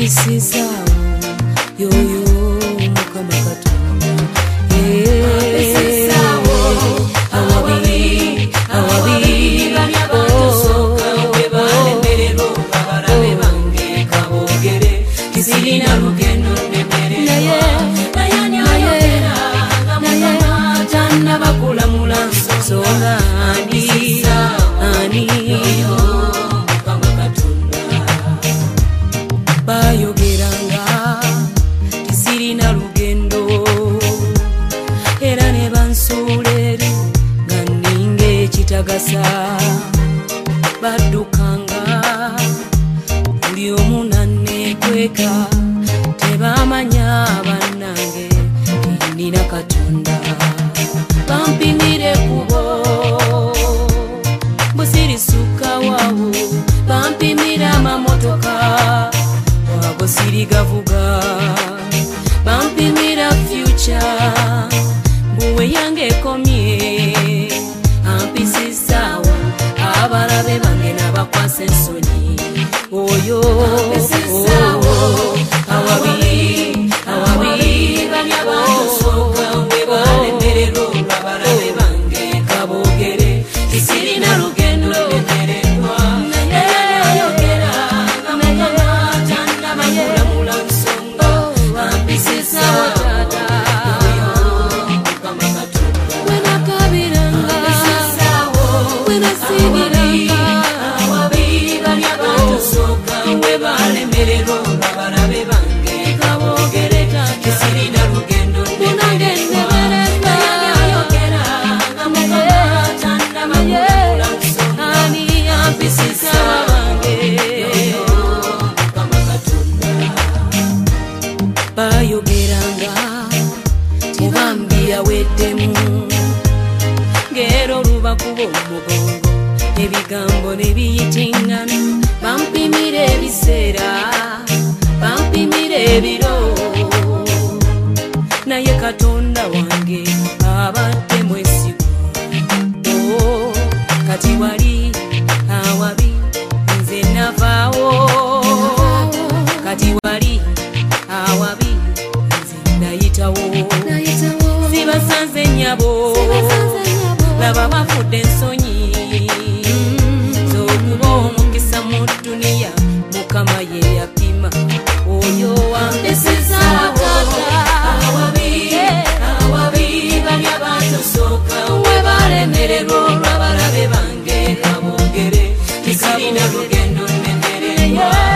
Ampisizawo yoyo Mukama Katonda Ampisizawo awabi banyabatosoka webalemerero abarabe bange kabogere kisirina lugendo nemerero nayani ayogera Mukama tanna bakulamula nsonga ani Mukama Katonda bayogeranga tisirina lugendo era ne bansuuleri nga ninga ekitagasa baddukanga buli omu nanneekweka tebamanya bannange nina Katonda bampimire kubo busirisuka wawo bampimira amamotoka wago sirigavuga bampimira future buwe yange komye ampisizawo abalabe bange n'abakwasa ensonyi oyo awabi banyabatosoka webalemerero abalabe bange kabogere kisirina lugendo nemererwa ayogera Mukama tanna bakulamula nsonga ampisizawo Mukama Katonda wenakabiranga wenasibiranga awabi banyabatosoka webalemerero abalabe bange kabogere kisirina lugendo nemererwa ayogera Mukama tanna bakulamula nsonga ampisizawo bange Mukama Katonda bayogeranga tebambira weddemu ngero lubakuba omugongo ebigambo nebiyitingana bampimira ebiseera bampimira ebiro naye Katonda wange abadde mwesigwa kati wali awabi nze navaawo kati wali awabi nze nayitawo sibasanze nnyabo laba bafudde ensonyi z'okuba omukisa mu dduniya Mukama ye yapima oyo wampisizawo awabi banyabatosoka webalemererwa abalabe bange kabogere kisirina lugendo nemererwa